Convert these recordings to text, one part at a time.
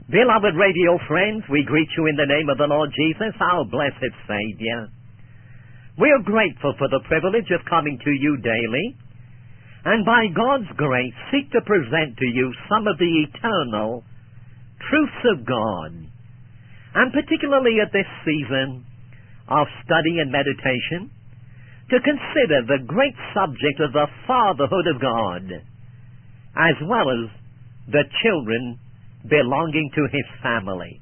Beloved radio friends, we greet you in the name of the Lord Jesus, our blessed Savior. We are grateful for the privilege of coming to you daily, and by God's grace seek to present to you some of the eternal truths of God, and particularly at this season of study and meditation, to consider the great subject of the fatherhood of God, as well as the children belonging to His family.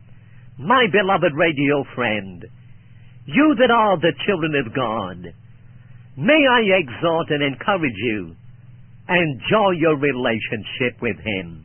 My beloved radio friend, you that are the children of God, may I exhort and encourage you, enjoy your relationship with Him.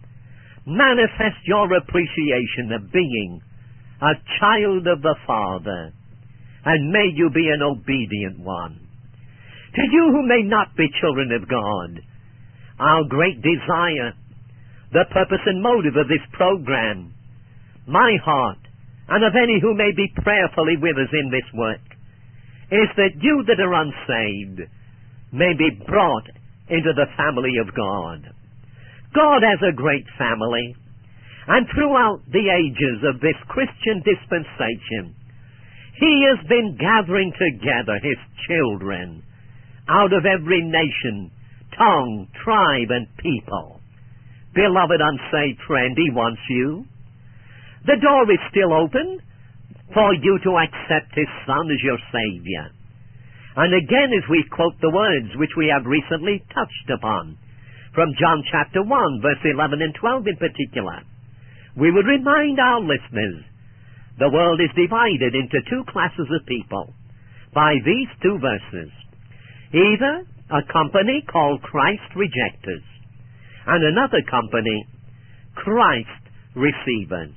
Manifest your appreciation of being a child of the Father, and may you be an obedient one. To you who may not be children of God, our great desire, the purpose and motive of this program, my heart, and of any who may be prayerfully with us in this work, is that you that are unsaved may be brought into the family of God. God has a great family, and throughout the ages of this Christian dispensation, He has been gathering together His children out of every nation, tongue, tribe, and people. Beloved unsaved friend, He wants you. The door is still open for you to accept His Son as your Savior. And again, as we quote the words which we have recently touched upon, from John chapter 1, verse 11 and 12 in particular, we would remind our listeners, the world is divided into two classes of people by these two verses. Either a company called Christ rejectors, and another company, Christ receivers.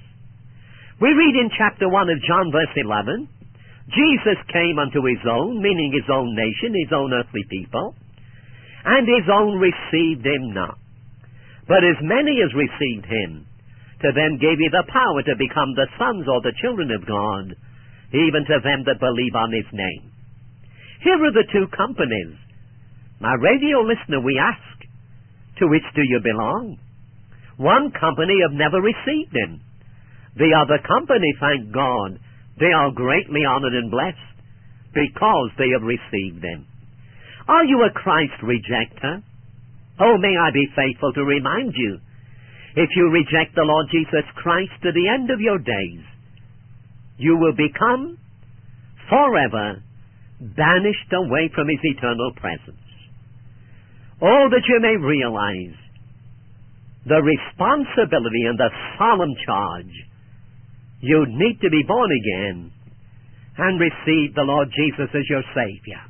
We read in chapter 1 of John, verse 11, Jesus came unto His own, meaning His own nation, His own earthly people, and His own received Him not. But as many as received Him, to them gave He the power to become the sons or the children of God, even to them that believe on His name. Here are the two companies. My radio listener, we ask, to which do you belong? One company have never received Him. The other company, thank God, they are greatly honored and blessed because they have received Him. Are you a Christ rejecter? Oh, may I be faithful to remind you, if you reject the Lord Jesus Christ to the end of your days, you will become forever banished away from His eternal presence. Oh, that you may realize the responsibility and the solemn charge. You need to be born again and receive the Lord Jesus as your Savior.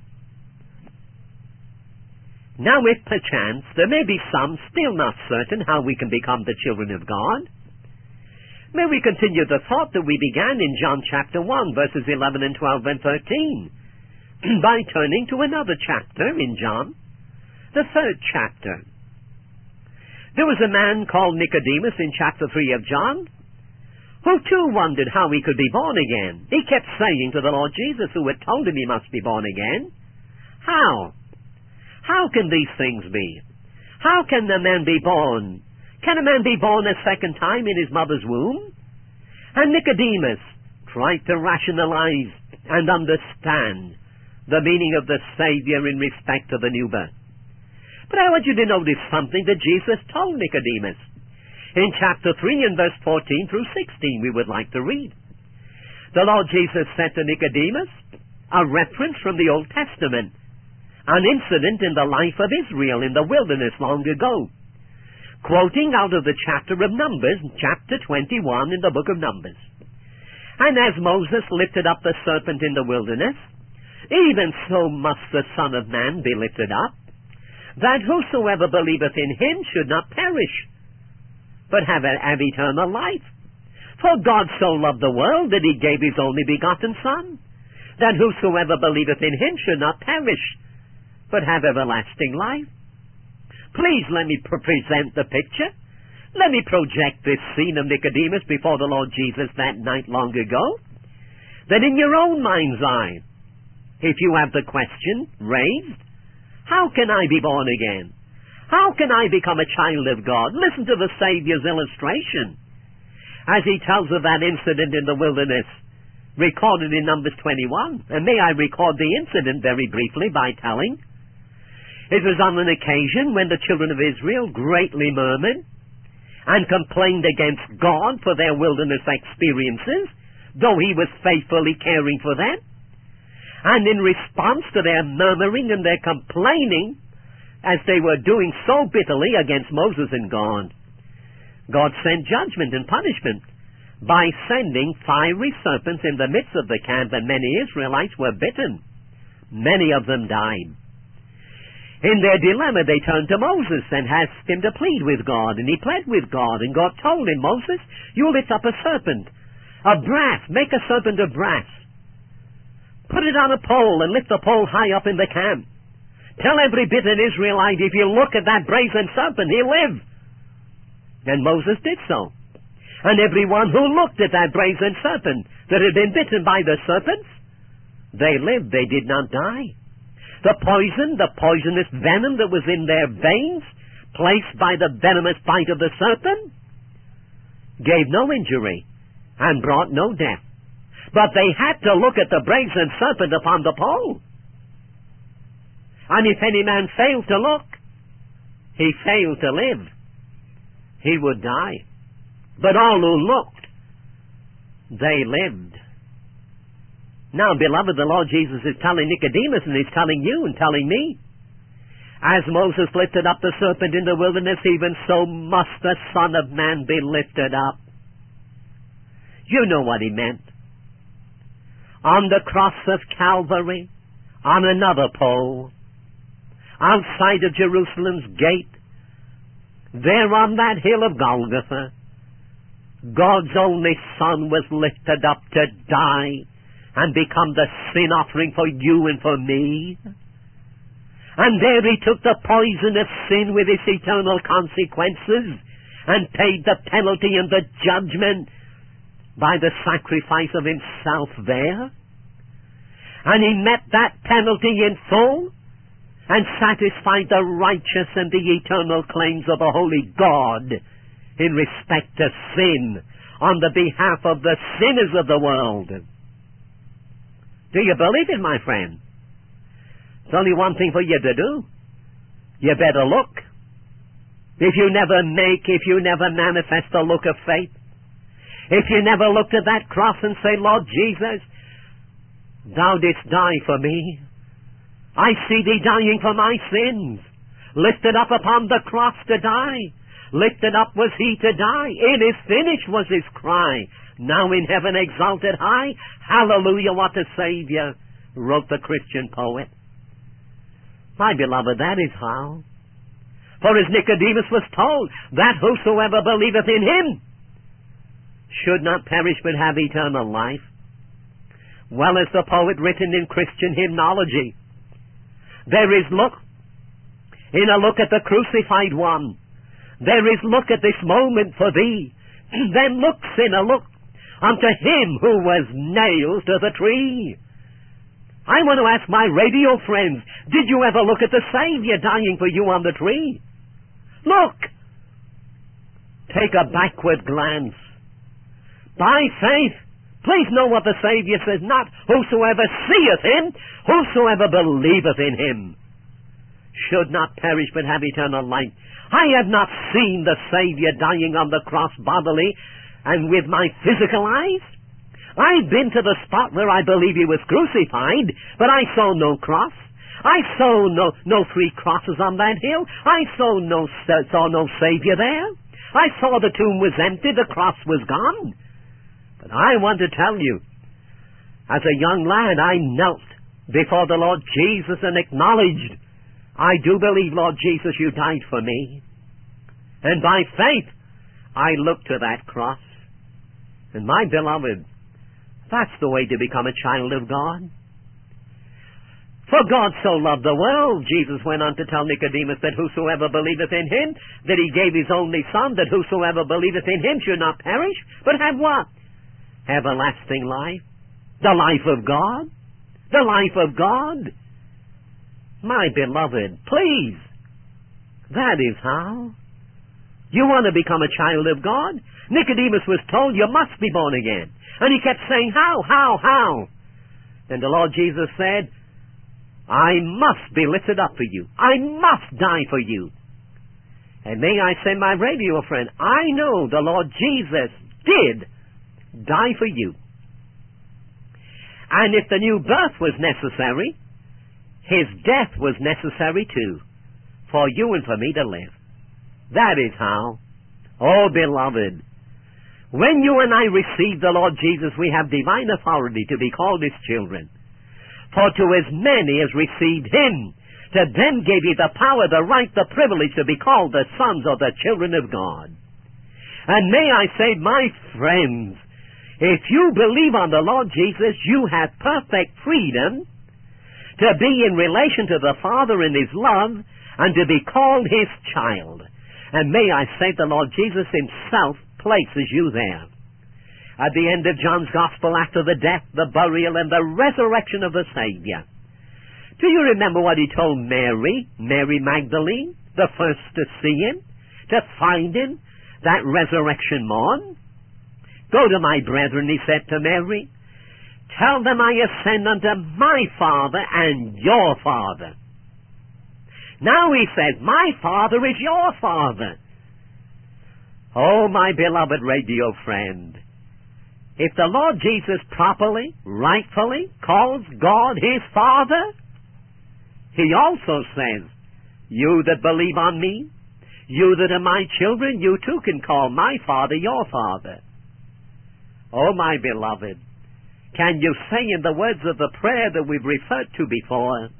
Now, if perchance there may be some still not certain how we can become the children of God, may we continue the thought that we began in John chapter 1, verses 11 and 12 and 13, by turning to another chapter in John, the third chapter. There was a man called Nicodemus in chapter 3 of John, who too wondered how he could be born again. He kept saying to the Lord Jesus, who had told him he must be born again, How? How can these things be? How can a man be born? Can a man be born a second time in his mother's womb? And Nicodemus tried to rationalize and understand the meaning of the Savior in respect to the new birth. But I want you to notice something that Jesus told Nicodemus. In chapter 3 and verse 14 through 16 we would like to read. The Lord Jesus said to Nicodemus, a reference from the Old Testament, an incident in the life of Israel in the wilderness long ago, quoting out of the chapter of Numbers, chapter 21 in the book of Numbers. And as Moses lifted up the serpent in the wilderness, even so must the Son of Man be lifted up, that whosoever believeth in Him should not perish, but have eternal life. For God so loved the world that He gave His only begotten Son, that whosoever believeth in Him should not perish, but have everlasting life. Please let me present the picture. Let me project this scene of Nicodemus before the Lord Jesus that night long ago, that in your own mind's eye, if you have the question raised, how can I be born again? How can I become a child of God? Listen to the Savior's illustration. as he tells of that incident in the wilderness, recorded in Numbers 21. And may I record the incident very briefly by telling. It was on an occasion when the children of Israel greatly murmured and complained against God for their wilderness experiences, though he was faithfully caring for them. And in response to their murmuring and their complaining, as they were doing so bitterly against Moses and God, God sent judgment and punishment by sending fiery serpents in the midst of the camp, and many Israelites were bitten. Many of them died. In their dilemma, they turned to Moses and asked him to plead with God, and he pled with God, and God told him, Moses, you lift up a serpent, of brass, make a serpent of brass. Put it on a pole and lift the pole high up in the camp. Tell every bitten Israelite, if you look at that brazen serpent, he'll live. And Moses did so. And everyone who looked at that brazen serpent that had been bitten by the serpents, they lived, they did not die. The poisonous venom that was in their veins, placed by the venomous bite of the serpent, gave no injury and brought no death. But they had to look at the brazen serpent upon the pole. And if any man failed to look, he failed to live. He would die. But all who looked, they lived. Now, beloved, the Lord Jesus is telling Nicodemus, and he's telling you and telling me, as Moses lifted up the serpent in the wilderness, even so must the Son of Man be lifted up. You know what he meant. On the cross of Calvary, on another pole, outside of Jerusalem's gate, there on that hill of Golgotha, God's only Son was lifted up to die and become the sin offering for you and for me. And there he took the poison of sin with its eternal consequences and paid the penalty and the judgment by the sacrifice of himself there. And he met that penalty in full and satisfied the righteous and the eternal claims of a holy God in respect to sin on the behalf of the sinners of the world. Do you believe it, my friend? There's only one thing for you to do. You better look. If you never manifest a look of faith, if you never looked at that cross and say, Lord Jesus, thou didst die for me. I see thee dying for my sins. Lifted up upon the cross to die. Lifted up was he to die. It is finished was his cry. Now in heaven exalted high, hallelujah, what a Savior, wrote the Christian poet. My beloved, that is how. For as Nicodemus was told, that whosoever believeth in him should not perish but have eternal life. Well, as the poet written in Christian hymnology, there is look in a look at the crucified one. There is look at this moment for thee. Then looks in a look unto him who was nailed to the tree. I want to ask my radio friends, did you ever look at the Savior dying for you on the tree? Look! Take a backward glance. By faith, please know what the Savior says, not whosoever seeth him, whosoever believeth in him should not perish but have eternal life. I have not seen the Savior dying on the cross bodily and with my physical eyes. I've been to the spot where I believe he was crucified, but I saw no cross. I saw no three crosses on that hill. I saw no Savior there. I saw the tomb was empty, the cross was gone. But I want to tell you, as a young lad, I knelt before the Lord Jesus and acknowledged, I do believe, Lord Jesus, you died for me. And by faith, I looked to that cross. And my beloved, that's the way to become a child of God. For God so loved the world, Jesus went on to tell Nicodemus, that whosoever believeth in him, that he gave his only Son, that whosoever believeth in him should not perish, but have what? Everlasting life. The life of God. The life of God. My beloved, please, that is how. You want to become a child of God? Nicodemus was told, you must be born again. And he kept saying, how? Then the Lord Jesus said, I must be lifted up for you. I must die for you. And may I say, my radio friend, I know the Lord Jesus did die for you. And if the new birth was necessary, his death was necessary too, for you and for me to live. That is how. Oh, beloved, when you and I receive the Lord Jesus, we have divine authority to be called his children. For to as many as received him, to them gave he the power, the right, the privilege to be called the sons or the children of God. And may I say, my friends, if you believe on the Lord Jesus, you have perfect freedom to be in relation to the Father in his love and to be called his child. And may I say, the Lord Jesus himself places you there. At the end of John's Gospel, after the death, the burial, and the resurrection of the Savior, do you remember what he told Mary Magdalene, the first to see him, to find him, that resurrection morn? Go to my brethren, he said to Mary, tell them I ascend unto my Father and your Father. Now he says, my Father is your Father. Oh, my beloved radio friend, if the Lord Jesus properly, rightfully calls God his Father, he also says, you that believe on me, you that are my children, you too can call my Father your Father. Oh, my beloved, can you say in the words of the prayer that we've referred to before,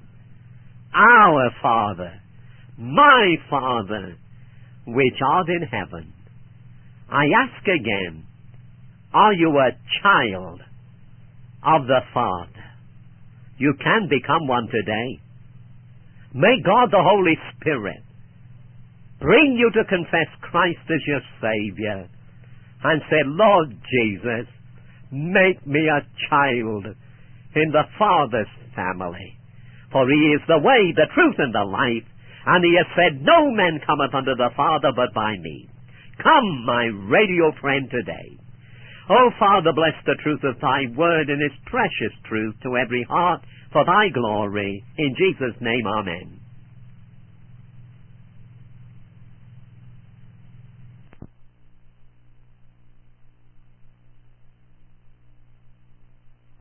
our Father, my Father, which art in heaven. I ask again, are you a child of the Father? You can become one today. May God the Holy Spirit bring you to confess Christ as your Savior and say, Lord Jesus, make me a child in the Father's family. For he is the way, the truth, and the life. And he has said, no man cometh unto the Father but by me. Come, my radio friend, today. Oh, Father, bless the truth of thy word and its precious truth to every heart for thy glory. In Jesus' name, amen.